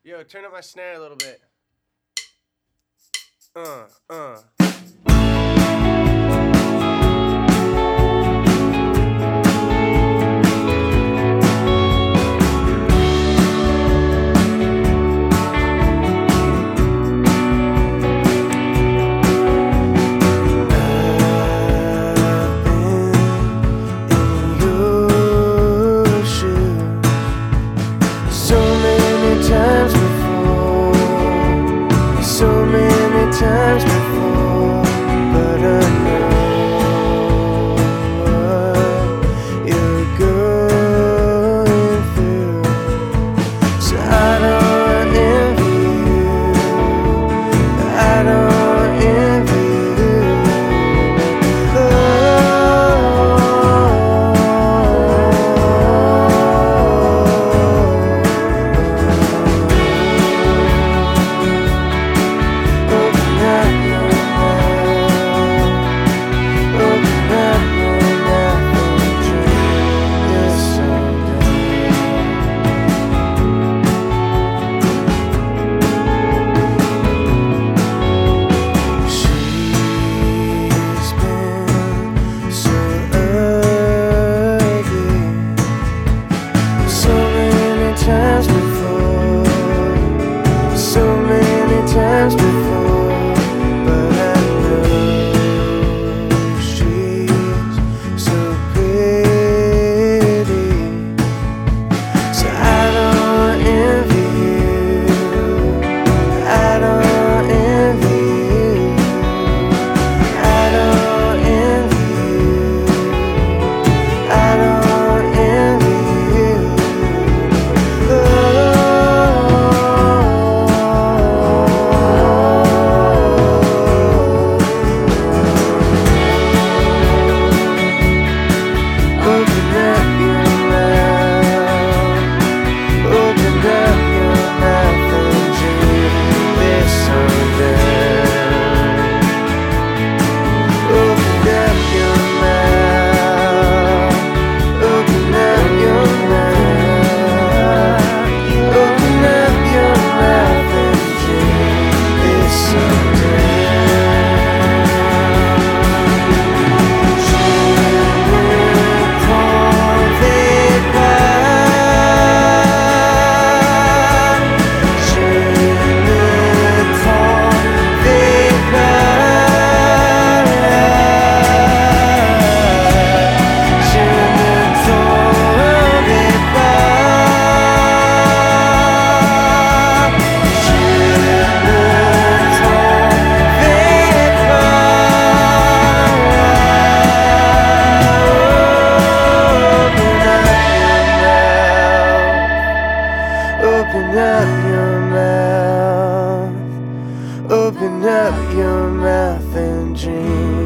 Yo, turn up my snare a little bit. uh. Times before, but I know what you're going through, so I don't envy you, I don't envy you. Times before, but I know she's so pretty, so I don't envy you, I don't envy you, I don't envy you, I don't envy you. Open up your mouth and dream.